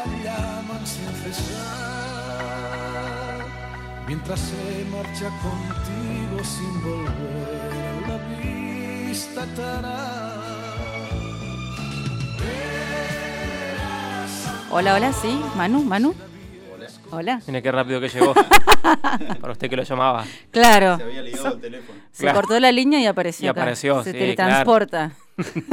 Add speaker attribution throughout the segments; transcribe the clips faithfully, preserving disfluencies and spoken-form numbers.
Speaker 1: la llaman sin cesar, mientras se marcha contigo sin volver la vista atrás.
Speaker 2: Hola, hola, sí, Manu, Manu.
Speaker 3: Hola.
Speaker 2: Hola.
Speaker 4: Mira qué rápido que llegó. Para usted que lo llamaba.
Speaker 2: Claro.
Speaker 3: Se había ligado el teléfono.
Speaker 2: Se
Speaker 4: Claro.
Speaker 2: cortó la línea y apareció
Speaker 4: Y
Speaker 2: acá.
Speaker 4: apareció,
Speaker 2: Se
Speaker 4: sí,
Speaker 2: teletransporta.
Speaker 3: Muy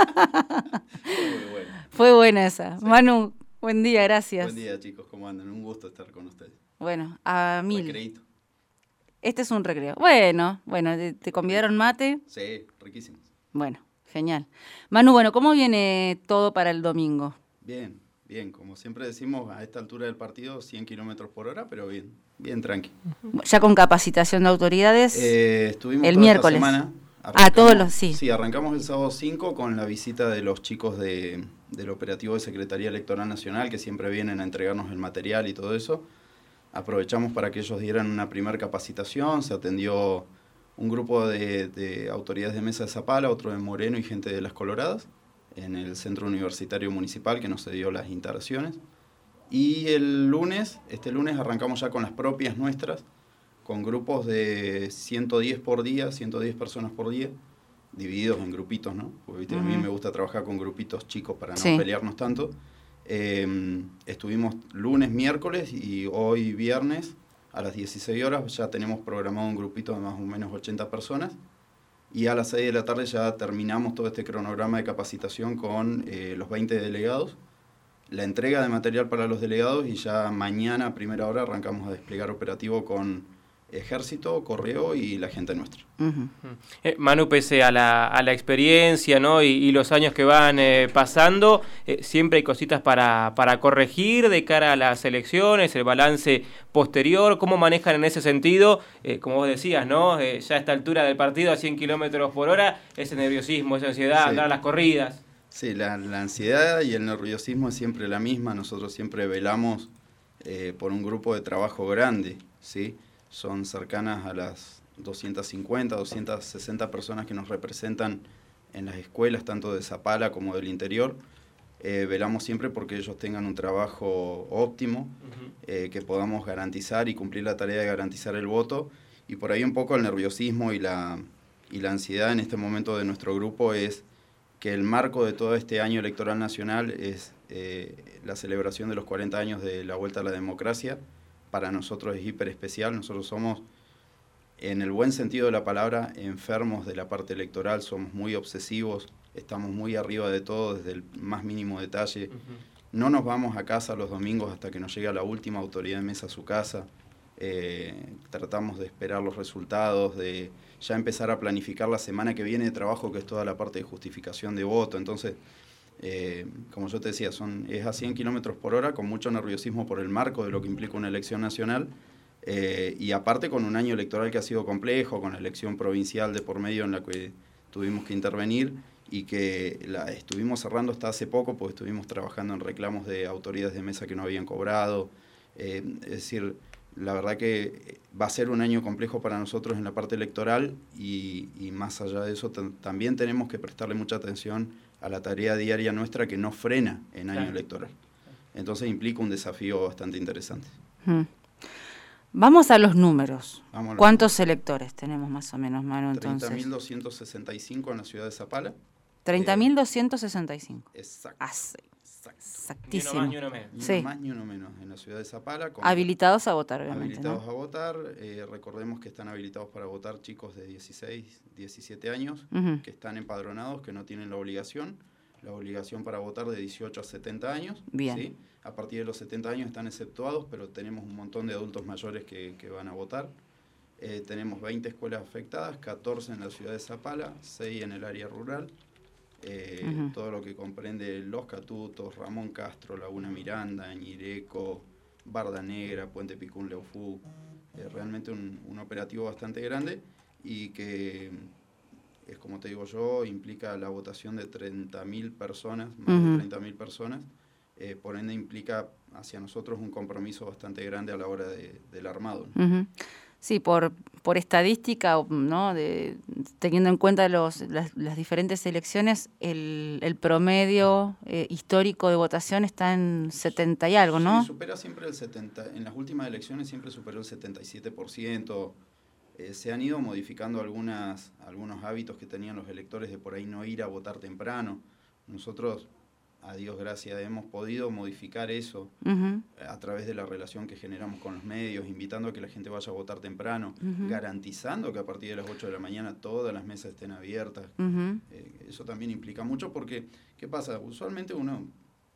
Speaker 3: bueno.
Speaker 2: Fue buena esa.
Speaker 3: Sí.
Speaker 2: Manu, buen día, gracias.
Speaker 3: Buen día, chicos, ¿cómo andan? Un gusto estar con ustedes.
Speaker 2: Bueno, a mil.
Speaker 3: Recreíto.
Speaker 2: Este es un recreo. Bueno, bueno, te, te convidaron mate.
Speaker 3: Sí, riquísimos.
Speaker 2: Bueno, genial. Manu, bueno, ¿cómo viene todo para el domingo?
Speaker 3: Bien, bien. Como siempre decimos, a esta altura del partido, cien kilómetros por hora, pero bien, bien tranqui.
Speaker 2: Ya con capacitación de autoridades.
Speaker 3: Eh, estuvimos
Speaker 2: El
Speaker 3: toda
Speaker 2: miércoles.
Speaker 3: esta semana.
Speaker 2: Ah, todos los, sí.
Speaker 3: Sí, arrancamos el sábado cinco con la visita de los chicos de, del operativo de Secretaría Electoral Nacional, que siempre vienen a entregarnos el material y todo eso. Aprovechamos para que ellos dieran una primera capacitación, se atendió un grupo de, de autoridades de Mesa de Zapala, otro de Moreno y gente de Las Coloradas, en el Centro Universitario Municipal que nos cedió las instalaciones. Y el lunes, este lunes arrancamos ya con las propias nuestras, con grupos de ciento diez por día, ciento diez personas por día, divididos en grupitos, ¿no? Porque ¿viste? Uh-huh. A mí me gusta trabajar con grupitos chicos para no sí. pelearnos tanto. Eh, estuvimos lunes, miércoles y hoy viernes a las dieciséis horas ya tenemos programado un grupito de más o menos ochenta personas y a las seis de la tarde ya terminamos todo este cronograma de capacitación con eh, los veinte delegados, la entrega de material para los delegados y ya mañana a primera hora arrancamos a desplegar operativo con Ejército, Correo y la gente nuestra.
Speaker 2: Uh-huh.
Speaker 4: Eh, Manu, pese a la, a la experiencia, ¿no? y, y los años que van eh, pasando, eh, siempre hay cositas para, para corregir de cara a las elecciones, el balance posterior. ¿Cómo manejan en ese sentido? Eh, como vos decías, ¿no? Eh, ya a esta altura del partido a cien kilómetros por hora, ese nerviosismo, esa ansiedad, sí. andar a las corridas.
Speaker 3: Sí, la, la ansiedad y el nerviosismo es siempre la misma. Nosotros siempre velamos eh, por un grupo de trabajo grande, ¿sí? Son cercanas a las doscientas cincuenta, doscientas sesenta personas que nos representan en las escuelas, tanto de Zapala como del interior. Eh, velamos siempre porque ellos tengan un trabajo óptimo, uh-huh. eh, que podamos garantizar y cumplir la tarea de garantizar el voto. Y por ahí un poco el nerviosismo y la, y la ansiedad en este momento de nuestro grupo es que el marco de todo este año electoral nacional es eh, la celebración de los cuarenta años de la Vuelta a la Democracia. Para nosotros es hiper especial. Nosotros somos, en el buen sentido de la palabra, enfermos de la parte electoral, somos muy obsesivos, estamos muy arriba de todo desde el más mínimo detalle. Uh-huh. No nos vamos a casa los domingos hasta que nos llega la última autoridad de mesa a su casa. Eh, tratamos de esperar los resultados, de ya empezar a planificar la semana que viene de trabajo, que es toda la parte de justificación de voto. Entonces, Eh, como yo te decía, son, es a cien kilómetros por hora, con mucho nerviosismo por el marco de lo que implica una elección nacional, eh, y aparte con un año electoral que ha sido complejo, con la elección provincial de por medio en la que tuvimos que intervenir y que la estuvimos cerrando hasta hace poco, porque estuvimos trabajando en reclamos de autoridades de mesa que no habían cobrado. Eh, es decir, la verdad que va a ser un año complejo para nosotros en la parte electoral y, y más allá de eso t- también tenemos que prestarle mucha atención a la tarea diaria nuestra que no frena en año claro. electoral. Entonces implica un desafío bastante interesante.
Speaker 2: Hmm. Vamos a los números.
Speaker 3: Vamos a los
Speaker 2: ¿Cuántos
Speaker 3: números.
Speaker 2: electores tenemos más o menos, Manu, entonces?
Speaker 3: treinta mil doscientos sesenta y cinco en la ciudad de Zapala.
Speaker 2: treinta mil doscientos sesenta y cinco.
Speaker 3: Exacto.
Speaker 2: Ah, sí.
Speaker 3: Exacto.
Speaker 2: Exactísimo.
Speaker 4: Ni uno más ni uno menos.
Speaker 3: Ni
Speaker 2: sí.
Speaker 3: uno más ni uno menos en la ciudad de Zapala. Con
Speaker 2: habilitados a votar, obviamente.
Speaker 3: Habilitados
Speaker 2: ¿no?
Speaker 3: a votar. Eh, recordemos que están habilitados para votar chicos de dieciséis, diecisiete años,
Speaker 2: uh-huh.
Speaker 3: que están empadronados, que no tienen la obligación. La obligación para votar de dieciocho a setenta años.
Speaker 2: Bien.
Speaker 3: ¿sí? A partir de los setenta años están exceptuados, pero tenemos un montón de adultos mayores que, que van a votar. Eh, tenemos veinte escuelas afectadas, catorce en la ciudad de Zapala, seis en el área rural. Eh, uh-huh. Todo lo que comprende Los Catutos, Ramón Castro, Laguna Miranda, Ñireco, Barda Negra, Puente Picún, Leufú. Eh, realmente un, un operativo bastante grande y que, es como te digo yo, implica la votación de treinta mil personas, más uh-huh. de treinta mil personas. Eh, por ende implica hacia nosotros un compromiso bastante grande a la hora de, del armado, ¿no?
Speaker 2: Uh-huh. Sí, por, por estadística, ¿no? De, teniendo en cuenta los, las, las diferentes elecciones, el, el promedio eh, histórico de votación está en setenta y algo, ¿no?
Speaker 3: Sí, supera siempre el setenta, en las últimas elecciones siempre superó el setenta y siete por ciento. Eh, se han ido modificando algunas, algunos hábitos que tenían los electores de por ahí no ir a votar temprano. Nosotros, a Dios gracias, hemos podido modificar eso uh-huh. a través de la relación que generamos con los medios, invitando a que la gente vaya a votar temprano, uh-huh. garantizando que a partir de las ocho de la mañana todas las mesas estén abiertas. Uh-huh. Eh, eso también implica mucho porque, ¿qué pasa? Usualmente uno,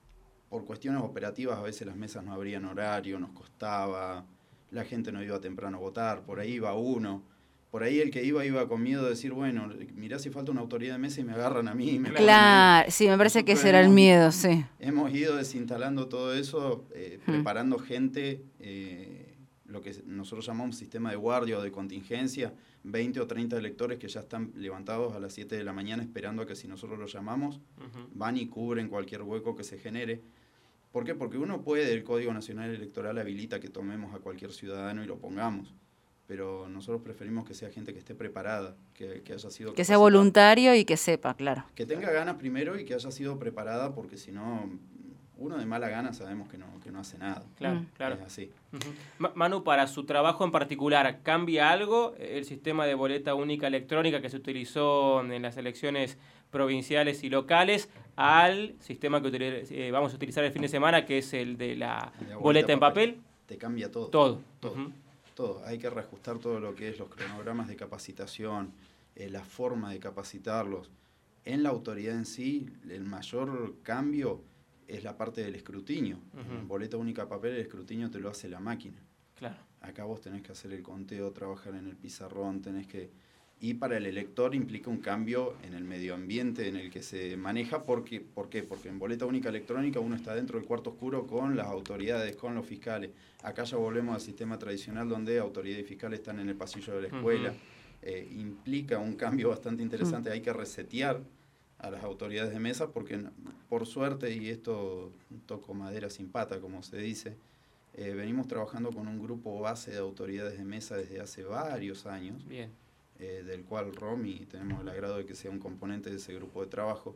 Speaker 3: por cuestiones operativas, a veces las mesas no abrían horario, nos costaba, la gente no iba temprano a votar, por ahí iba uno. Por ahí el que iba, iba con miedo de decir, bueno, mirá si falta una autoridad de mesa y me agarran a mí. Y me
Speaker 2: claro, sí, me parece Nosotros que ese era el miedo, sí.
Speaker 3: Hemos ido desinstalando todo eso, eh, hmm. preparando gente, eh, lo que nosotros llamamos sistema de guardia o de contingencia, veinte o treinta electores que ya están levantados a las siete de la mañana esperando a que si nosotros los llamamos, uh-huh. van y cubren cualquier hueco que se genere. ¿Por qué? Porque uno puede, el Código Nacional Electoral habilita que tomemos a cualquier ciudadano y lo pongamos. Pero nosotros preferimos que sea gente que esté preparada, que, que haya sido...
Speaker 2: Que sea voluntario y que sepa, claro.
Speaker 3: Que tenga ganas primero y que haya sido preparada, porque si no, uno de mala gana sabemos que no, que no hace nada.
Speaker 4: Claro, mm. claro.
Speaker 3: Es así.
Speaker 4: Uh-huh. Manu, para su trabajo en particular, ¿cambia algo el sistema de boleta única electrónica que se utilizó en las elecciones provinciales y locales al sistema que utiliz- eh, vamos a utilizar el fin de semana, que es el de la, la boleta, boleta en papel? papel?
Speaker 3: Te cambia todo.
Speaker 4: Todo.
Speaker 3: Todo. Uh-huh. Todo. Hay que reajustar todo lo que es los cronogramas de capacitación, eh, la forma de capacitarlos. En la autoridad en sí, el mayor cambio es la parte del escrutinio. Uh-huh. En boleta única papel, el escrutinio te lo hace la máquina.
Speaker 4: Claro.
Speaker 3: Acá vos tenés que hacer el conteo, trabajar en el pizarrón, tenés que... Y para el elector implica un cambio en el medio ambiente en el que se maneja. Porque, ¿Por qué? Porque en boleta única electrónica uno está dentro del cuarto oscuro con las autoridades, con los fiscales. Acá ya volvemos al sistema tradicional donde autoridades y fiscales están en el pasillo de la escuela. Uh-huh. Eh, implica un cambio bastante interesante. Uh-huh. Hay que resetear a las autoridades de mesa porque, por suerte, y esto toco madera sin pata, como se dice, eh, venimos trabajando con un grupo base de autoridades de mesa desde hace varios años.
Speaker 4: Bien.
Speaker 3: Eh, del cual Romy tenemos el agrado de que sea un componente de ese grupo de trabajo,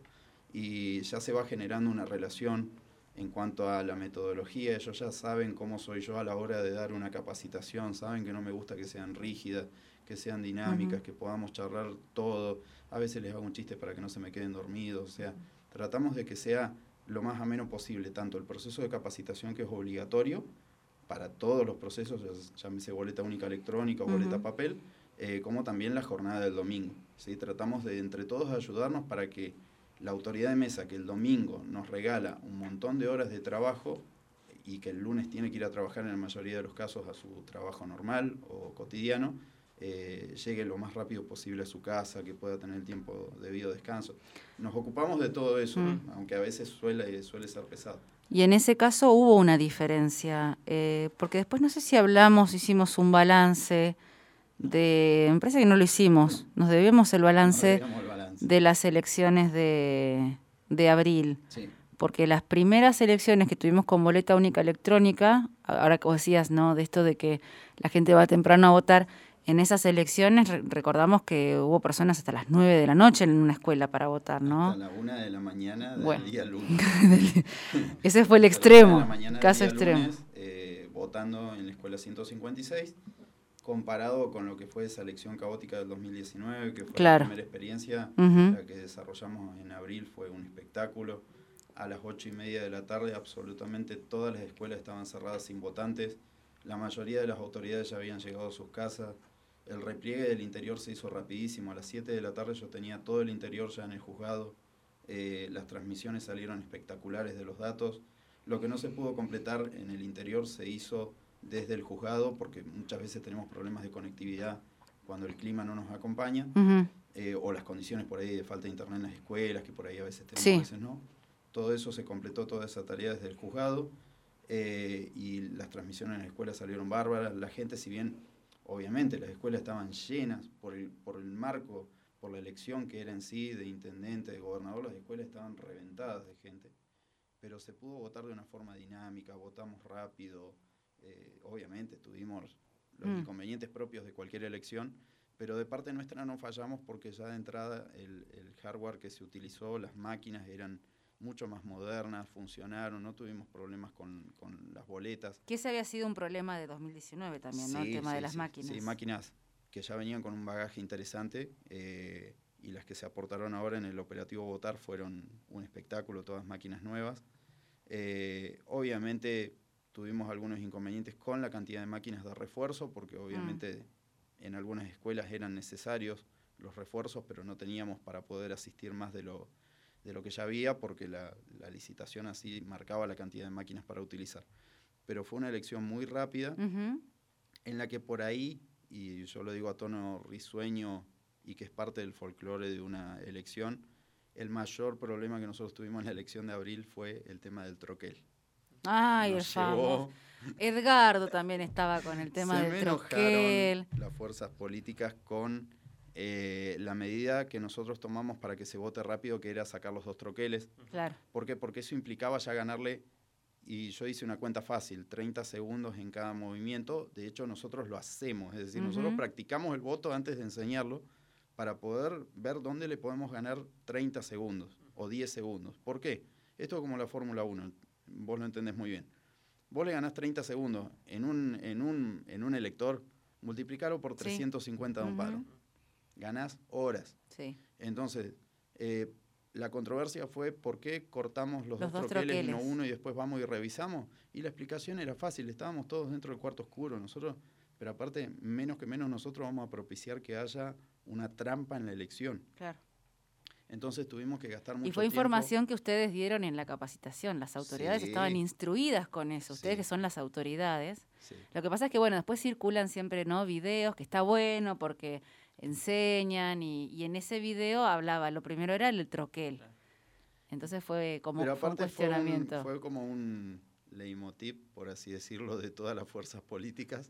Speaker 3: y ya se va generando una relación en cuanto a la metodología. Ellos ya saben cómo soy yo a la hora de dar una capacitación, saben que no me gusta que sean rígidas, que sean dinámicas, uh-huh. que podamos charlar todo. A veces les hago un chiste para que no se me queden dormidos, o sea, tratamos de que sea lo más ameno posible, tanto el proceso de capacitación, que es obligatorio para todos los procesos, llámese boleta única electrónica o uh-huh. boleta papel, Eh, como también la jornada del domingo, ¿sí? Tratamos de entre todos ayudarnos para que la autoridad de mesa, que el domingo nos regala un montón de horas de trabajo y que el lunes tiene que ir a trabajar en la mayoría de los casos a su trabajo normal o cotidiano, eh, llegue lo más rápido posible a su casa, que pueda tener el tiempo debido a descanso. Nos ocupamos de todo eso, mm. aunque a veces suele, suele ser pesado.
Speaker 2: Y en ese caso hubo una diferencia, eh, porque después no sé si hablamos, hicimos un balance... De, me parece que no lo hicimos, nos debíamos el balance,
Speaker 3: no el balance.
Speaker 2: de las elecciones de, de abril,
Speaker 3: sí.
Speaker 2: porque las primeras elecciones que tuvimos con boleta única electrónica, ahora que vos decías, ¿no? De esto de que la gente va temprano a votar, en esas elecciones re- recordamos que hubo personas hasta las nueve de la noche en una escuela para votar, ¿no?
Speaker 3: Hasta la una de la mañana del
Speaker 2: bueno.
Speaker 3: día lunes.
Speaker 2: Ese fue el extremo,
Speaker 3: el
Speaker 2: caso extremo.
Speaker 3: Lunes, eh, votando en la escuela ciento cincuenta y seis, comparado con lo que fue esa elección caótica del dos mil diecinueve, que fue
Speaker 2: claro.
Speaker 3: la primera experiencia, uh-huh. la que desarrollamos en abril, fue un espectáculo. A las ocho y media de la tarde, absolutamente todas las escuelas estaban cerradas sin votantes. La mayoría de las autoridades ya habían llegado a sus casas. El repliegue del interior se hizo rapidísimo. A las siete de la tarde yo tenía todo el interior ya en el juzgado. Eh, las transmisiones salieron espectaculares de los datos. Lo que no se pudo completar en el interior se hizo desde el juzgado, porque muchas veces tenemos problemas de conectividad cuando el clima no nos acompaña, uh-huh. eh, o las condiciones por ahí de falta de internet en las escuelas, que por ahí a veces tenemos, sí. a veces no. Todo eso se completó, toda esa tarea desde el juzgado, eh, y las transmisiones en la escuela salieron bárbaras. La gente, si bien, obviamente, las escuelas estaban llenas por el, por el marco, por la elección que era en sí, de intendente, de gobernador, las escuelas estaban reventadas de gente, pero se pudo votar de una forma dinámica, votamos rápido. Eh, obviamente tuvimos los
Speaker 2: Mm.
Speaker 3: inconvenientes propios de cualquier elección, pero de parte nuestra no fallamos porque ya de entrada el, el hardware que se utilizó, las máquinas eran mucho más modernas, funcionaron, no tuvimos problemas con, con las boletas.
Speaker 2: Que ese había sido un problema de dos mil diecinueve también, ¿no? El
Speaker 3: Sí,
Speaker 2: tema
Speaker 3: sí,
Speaker 2: de las
Speaker 3: sí,
Speaker 2: máquinas.
Speaker 3: Sí, máquinas que ya venían con un bagaje interesante eh, y las que se aportaron ahora en el operativo Votar fueron un espectáculo, todas máquinas nuevas. Eh, obviamente tuvimos algunos inconvenientes con la cantidad de máquinas de refuerzo, porque obviamente mm. en algunas escuelas eran necesarios los refuerzos, pero no teníamos para poder asistir más de lo, de lo que ya había, porque la, la licitación así marcaba la cantidad de máquinas para utilizar. Pero fue una elección muy rápida, uh-huh. en la que por ahí, y yo lo digo a tono risueño y que es parte del folclore de una elección, el mayor problema que nosotros tuvimos en la elección de abril fue el tema del troquel.
Speaker 2: Ay, el famoso. Edgardo también estaba con el tema
Speaker 3: Se
Speaker 2: del
Speaker 3: me
Speaker 2: troquel.
Speaker 3: enojaron las fuerzas políticas con eh, la medida que nosotros tomamos para que se vote rápido, que era sacar los dos troqueles.
Speaker 2: Claro.
Speaker 3: ¿Por qué? Porque eso implicaba ya ganarle, y yo hice una cuenta fácil, treinta segundos en cada movimiento. De hecho, nosotros lo hacemos, es decir, uh-huh. nosotros practicamos el voto antes de enseñarlo para poder ver dónde le podemos ganar treinta segundos o diez segundos. ¿Por qué? Esto es como la Fórmula uno, vos lo entendés muy bien. Vos le ganás treinta segundos en un, en un, en un elector, multiplicalo por sí. trescientos cincuenta de un uh-huh. paro. Ganás horas.
Speaker 2: Sí.
Speaker 3: Entonces, eh, la controversia fue por qué cortamos los, los dos, dos troqueles, troqueles, no uno, y después vamos y revisamos. Y la explicación era fácil, estábamos todos dentro del cuarto oscuro, nosotros, pero aparte, menos que menos nosotros vamos a propiciar que haya una trampa en la elección.
Speaker 2: Claro.
Speaker 3: Entonces tuvimos que gastar mucho tiempo.
Speaker 2: Y fue información tiempo. que ustedes dieron en la capacitación. Las autoridades sí. estaban instruidas con eso. Ustedes sí. que son las autoridades. Sí. Lo que pasa es que, bueno, después circulan siempre, ¿no? Videos, que está bueno porque enseñan. Y, y en ese video hablaba, lo primero era el troquel. Claro. Entonces fue como
Speaker 3: Pero
Speaker 2: fue un cuestionamiento.
Speaker 3: Fue, un, fue como un leitmotiv, por así decirlo, de todas las fuerzas políticas.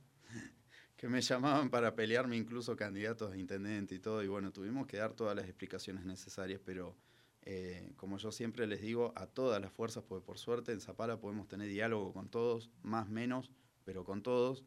Speaker 3: Que me llamaban para pelearme, incluso candidatos a intendente y todo, y bueno, tuvimos que dar todas las explicaciones necesarias, pero eh, como yo siempre les digo, a todas las fuerzas, porque por suerte en Zapala podemos tener diálogo con todos, más menos, pero con todos.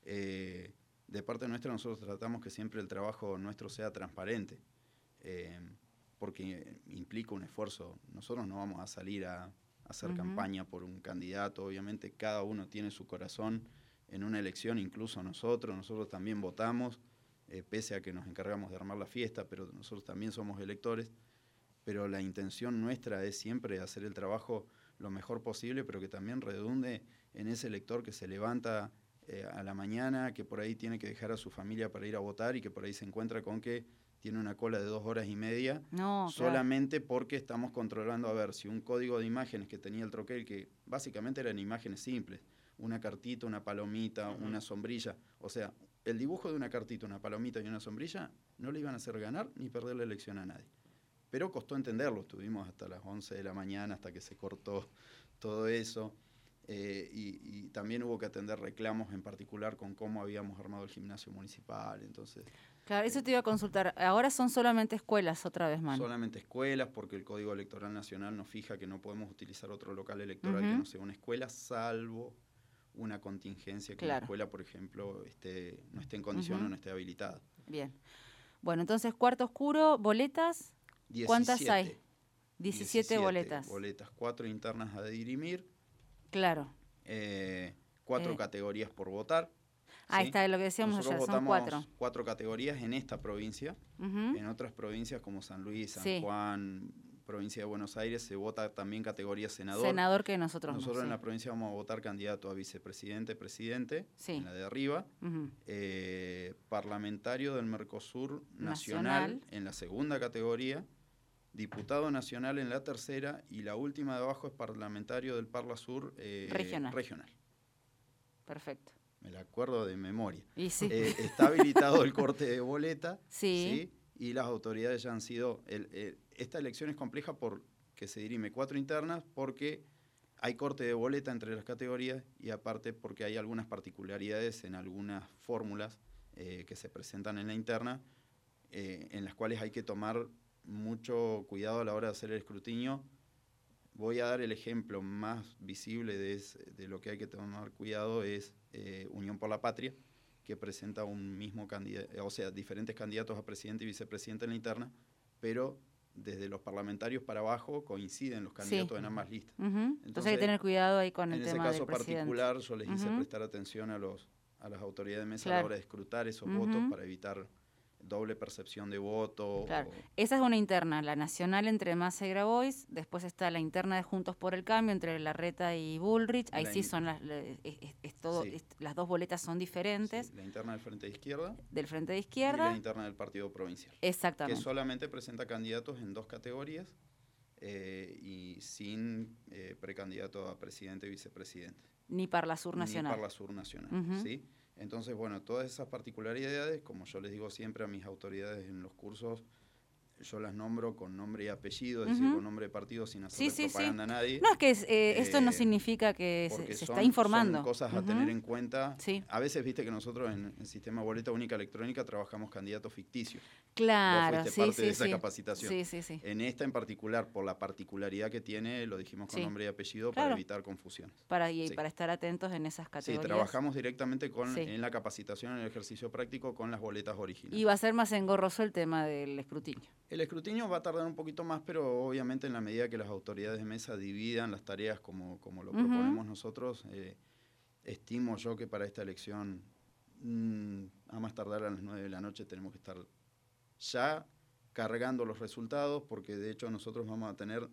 Speaker 3: Eh, de parte nuestra nosotros tratamos que siempre el trabajo nuestro sea transparente, eh, porque implica un esfuerzo. Nosotros no vamos a salir a, a hacer uh-huh. campaña por un candidato, obviamente cada uno tiene su corazón en una elección, incluso nosotros, nosotros también votamos, eh, pese a que nos encargamos de armar la fiesta, pero nosotros también somos electores, pero la intención nuestra es siempre hacer el trabajo lo mejor posible, pero que también redunde en ese elector que se levanta eh, a la mañana, que por ahí tiene que dejar a su familia para ir a votar y que por ahí se encuentra con que tiene una cola de dos horas y media,
Speaker 2: no,
Speaker 3: solamente
Speaker 2: claro.
Speaker 3: porque estamos controlando a ver si un código de imágenes que tenía el troquel, que básicamente eran imágenes simples, una cartita, una palomita, uh-huh. una sombrilla. O sea, el dibujo de una cartita, una palomita y una sombrilla no le iban a hacer ganar ni perder la elección a nadie. Pero costó entenderlo, estuvimos hasta las once de la mañana, hasta que se cortó todo eso. Eh, y, y también hubo que atender reclamos en particular con cómo habíamos armado el gimnasio municipal. Entonces,
Speaker 2: claro, eso te iba a consultar. Ahora son solamente escuelas, otra vez, Manu.
Speaker 3: Solamente escuelas, porque el Código Electoral Nacional nos fija que no podemos utilizar otro local electoral uh-huh. que no sea una escuela, salvo una contingencia que claro. la escuela, por ejemplo, esté, no esté en condición uh-huh. o no esté habilitada.
Speaker 2: Bien. Bueno, entonces, cuarto oscuro, boletas,
Speaker 3: diecisiete.
Speaker 2: ¿Cuántas hay? diecisiete boletas.
Speaker 3: boletas, cuatro internas a dirimir.
Speaker 2: Claro.
Speaker 3: Eh, cuatro eh. categorías por votar.
Speaker 2: Ahí
Speaker 3: ¿sí?
Speaker 2: está lo que decíamos
Speaker 3: Nosotros
Speaker 2: ayer, son
Speaker 3: votamos
Speaker 2: cuatro.
Speaker 3: cuatro categorías en esta provincia. Uh-huh. En otras provincias como San Luis, San sí. Juan, provincia de Buenos Aires, se vota también categoría senador.
Speaker 2: Senador que nosotros
Speaker 3: Nosotros
Speaker 2: no,
Speaker 3: en
Speaker 2: sí.
Speaker 3: la provincia vamos a votar candidato a vicepresidente, presidente,
Speaker 2: sí.
Speaker 3: en la de arriba. Uh-huh. Eh, parlamentario del Mercosur nacional, nacional en la segunda categoría. Diputado nacional en la tercera, y la última de abajo es parlamentario del Parla Sur eh,
Speaker 2: regional.
Speaker 3: regional.
Speaker 2: Perfecto.
Speaker 3: Me la acuerdo de memoria.
Speaker 2: Y sí.
Speaker 3: eh, está habilitado el corte de boleta,
Speaker 2: sí.
Speaker 3: ¿sí? Y las autoridades ya han sido... El, el, esta elección es compleja porque se dirime cuatro internas, porque hay corte de boleta entre las categorías y aparte porque hay algunas particularidades en algunas fórmulas eh, que se presentan en la interna, eh, en las cuales hay que tomar mucho cuidado a la hora de hacer el escrutinio. Voy a dar el ejemplo más visible de, ese, de lo que hay que tomar cuidado, es eh, Unión por la Patria, que presenta un mismo candidato, o sea, diferentes candidatos a presidente y vicepresidente en la interna, pero desde los parlamentarios para abajo coinciden los candidatos sí. en ambas listas.
Speaker 2: Uh-huh. Entonces, Entonces hay que tener cuidado ahí con el tema del presidente.
Speaker 3: En ese caso particular yo les hice uh-huh. prestar atención a los a las autoridades de mesa claro. a la hora de escrutar esos uh-huh. votos para evitar doble percepción de voto.
Speaker 2: Claro.
Speaker 3: O...
Speaker 2: Esa es una interna, la nacional entre Massa y Grabois, después está la interna de Juntos por el Cambio entre Larreta y Bullrich, ahí la sí in... son las, es, es, es todo, sí. es, las dos boletas son diferentes.
Speaker 3: Sí. La interna del Frente de Izquierda.
Speaker 2: Del Frente de Izquierda.
Speaker 3: Y la interna del Partido Provincial.
Speaker 2: Exactamente.
Speaker 3: Que solamente presenta candidatos en dos categorías eh, y sin eh, precandidato a presidente y vicepresidente.
Speaker 2: Ni Parlasur Nacional.
Speaker 3: Ni Parlasur Nacional,
Speaker 2: uh-huh.
Speaker 3: ¿sí? Entonces, bueno, todas esas particularidades, como yo les digo siempre a mis autoridades en los cursos, yo las nombro con nombre y apellido, es uh-huh. decir, con nombre de partido sin hacerle
Speaker 2: sí, sí,
Speaker 3: propaganda
Speaker 2: sí.
Speaker 3: a nadie.
Speaker 2: No, es que es, eh, esto no significa que se, se
Speaker 3: son,
Speaker 2: está informando.
Speaker 3: Son cosas a
Speaker 2: uh-huh.
Speaker 3: tener en cuenta.
Speaker 2: Sí.
Speaker 3: A veces, viste que nosotros en el sistema boleta única electrónica trabajamos candidatos ficticios.
Speaker 2: Claro,
Speaker 3: Vos fuiste
Speaker 2: sí,
Speaker 3: parte
Speaker 2: sí,
Speaker 3: de esa
Speaker 2: sí.
Speaker 3: capacitación.
Speaker 2: Sí, sí, sí.
Speaker 3: En esta en particular, por la particularidad que tiene, lo dijimos con
Speaker 2: sí.
Speaker 3: nombre y apellido
Speaker 2: claro.
Speaker 3: para evitar confusiones.
Speaker 2: Para, y
Speaker 3: sí.
Speaker 2: para estar atentos en esas categorías.
Speaker 3: Sí, trabajamos directamente con,
Speaker 2: sí.
Speaker 3: en la capacitación, en el ejercicio práctico, con las boletas originales.
Speaker 2: Y va a ser más engorroso el tema del escrutinio.
Speaker 3: El escrutinio va a tardar un poquito más, pero obviamente en la medida que las autoridades de mesa dividan las tareas como, como lo uh-huh. proponemos nosotros, eh, estimo yo que para esta elección, mmm, a más tardar a las nueve de la noche, tenemos que estar ya cargando los resultados, porque de hecho nosotros vamos a tener,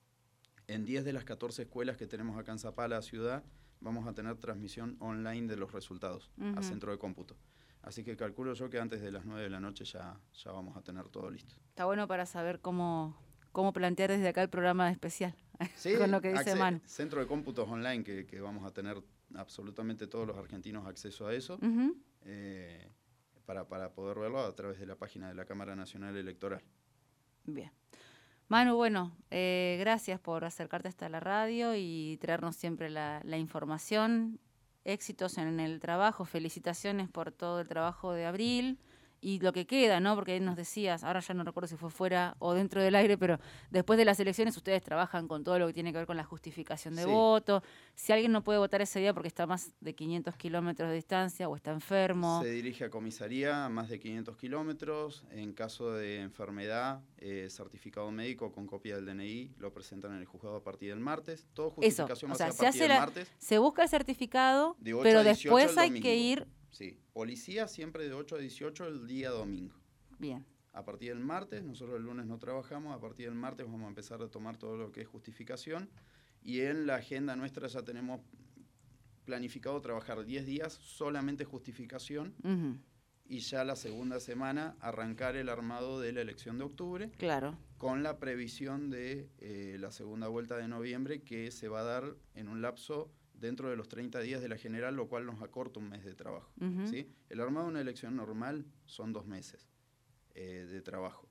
Speaker 3: en diez de las catorce escuelas que tenemos acá en Zapala, ciudad, vamos a tener transmisión online de los resultados uh-huh. a centro de cómputo. Así que calculo yo que antes de las nueve de la noche ya, ya vamos a tener todo listo.
Speaker 2: Está bueno para saber cómo, cómo plantear desde acá el programa especial,
Speaker 3: sí,
Speaker 2: con lo que dice Manu.
Speaker 3: Centro de cómputos online, que, que vamos a tener absolutamente todos los argentinos acceso a eso,
Speaker 2: uh-huh.
Speaker 3: eh, para, para poder verlo a través de la página de la Cámara Nacional Electoral.
Speaker 2: Bien. Manu, bueno, eh, gracias por acercarte hasta la radio y traernos siempre la, la información. Éxitos en el trabajo, felicitaciones por todo el trabajo de abril y lo que queda, ¿no? Porque nos decías, ahora ya no recuerdo si fue fuera o dentro del aire, pero después de las elecciones ustedes trabajan con todo lo que tiene que ver con la justificación de sí. voto. Si alguien no puede votar ese día porque está a más de quinientos kilómetros de distancia o está enfermo.
Speaker 3: Se dirige a comisaría a más de quinientos kilómetros. En caso de enfermedad, eh, certificado médico con copia del D N I, lo presentan en el juzgado a partir del martes. Todo justificación
Speaker 2: Eso, o sea,
Speaker 3: va a ser a
Speaker 2: se
Speaker 3: partir
Speaker 2: hace
Speaker 3: del
Speaker 2: la,
Speaker 3: martes.
Speaker 2: Se busca el certificado, pero después hay que ir...
Speaker 3: Sí, policía siempre de ocho a dieciocho el día domingo.
Speaker 2: Bien.
Speaker 3: A partir del martes, nosotros el lunes no trabajamos, a partir del martes vamos a empezar a tomar todo lo que es justificación y en la agenda nuestra ya tenemos planificado trabajar diez días solamente justificación
Speaker 2: uh-huh.
Speaker 3: y ya la segunda semana arrancar el armado de la elección de octubre.
Speaker 2: Claro.
Speaker 3: Con la previsión de eh, la segunda vuelta de noviembre que se va a dar en un lapso dentro de los treinta días de la general, lo cual nos acorta un mes de trabajo.
Speaker 2: Uh-huh.
Speaker 3: ¿sí? El armado de una elección normal son dos meses eh, de trabajo.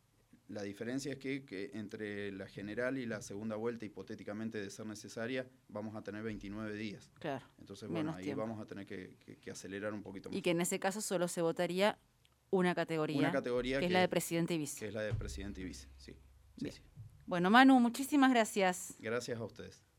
Speaker 3: La diferencia es que, que entre la general y la segunda vuelta, hipotéticamente de ser necesaria, vamos a tener veintinueve días.
Speaker 2: Claro.
Speaker 3: Entonces, bueno,
Speaker 2: menos
Speaker 3: ahí
Speaker 2: tiempo.
Speaker 3: vamos a tener que, que, que acelerar un poquito más.
Speaker 2: Y que en ese caso solo se votaría una categoría,
Speaker 3: una categoría
Speaker 2: que, que es la de presidente y vice.
Speaker 3: Que es la de presidente y vice, sí. sí, sí.
Speaker 2: Bueno, Manu, muchísimas gracias.
Speaker 3: Gracias a ustedes.